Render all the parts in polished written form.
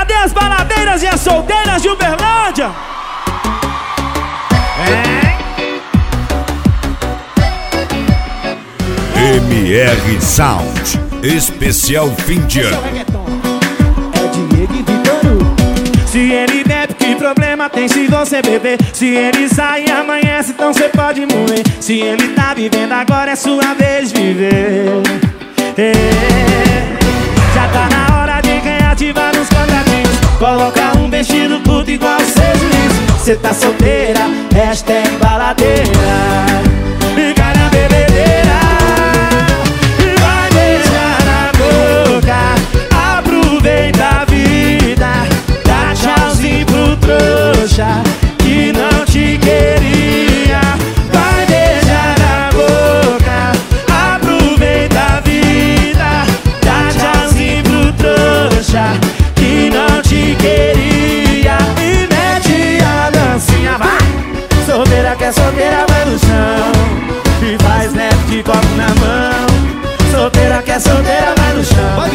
Cadê as baladeiras e as solteiras de Uberlândia? MR Sound, especial fim de ano. É Diego e Vitor. Se ele bebe, que problema tem se você beber? Se ele sai e amanhece, então cê pode morrer. Se ele tá vivendo agora, é sua vez de viver. Já tá na hora de reativar os contratinhos. Coloca um vestido curto igual o seu juiz. Cê tá solteira, hashtag baladeira. Fica na bebedeira. Vai beijar na boca, aproveita a vida. Dá tchauzinho pro trouxa que não te queria. Vai beijar na boca, aproveita a vida. Dá tchauzinho pro trouxa que não te queria. E mete a dancinha, vai. Solteira que é solteira, vai no chão e faz neve de copo na mão. Solteira que é solteira, vai no chão.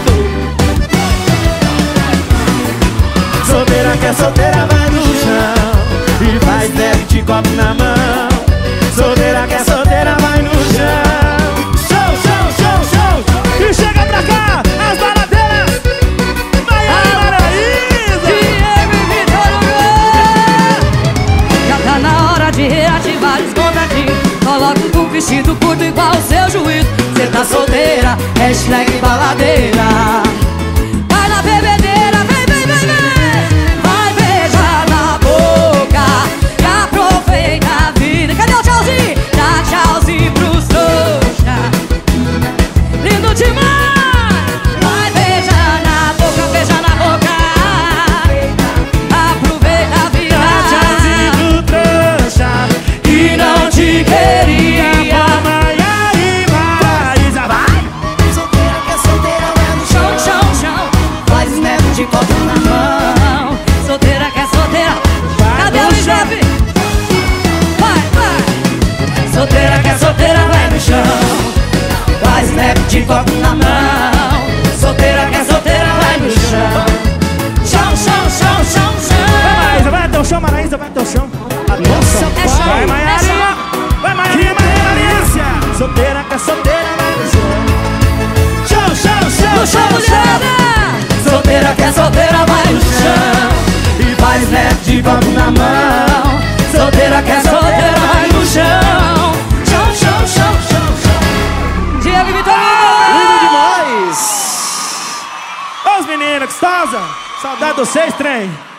Solteira que é solteira, vai no chão e faz neve de copo na mão. Solteira que é solteira, vai no chão. Show, show, show, show. E chega pra cá, as baladeiras. Maiara Maraíza. Diego e Vitor. Já tá na hora de reativar os contratinhos. Coloca um vestido curto igual o seu juízo. Cê tá solteira, hashtag baladeira. Vai na bebedeira, vem, vem, vem, vem. Vai beijar na boca e aproveita a vida. Cadê o tchauzinho? Dá tchauzinho pros trouxa. Lindo demais. Vai beijar na boca, beija na boca. Aproveita a vida. Dá tchauzinho pro trouxa E não te queria. Maiara e Maraíza, vai. Solteira que é solteira, vai no chão, chão, chão. Faz neve de copo na mão. Solteira que é solteira. Cadê o chefe? Vai, vai. Solteira que é solteira, vai no chão. Faz neve de copo na mão. Solteira que é solteira, vai no chão. Chão, chão, chão, chão, chão. Vai até o chão, Maraíza, vai até o chão. Nossa, é chão, Vai, é Maiara. chão. Vai, Maiara e Maraíza. Solteira que é solteira, vai no chão. Chão, chão, chão, No chão, chão, chão. mulherada. Solteira que é solteira, vai no chão e faz neve de copo na mão. Solteira que é solteira, vai no chão. Chão, chão, chão, chão, chão. Diego e Vitor. Lindo demais. Ô, os meninos, gostosa. Saudade de vocês, trem.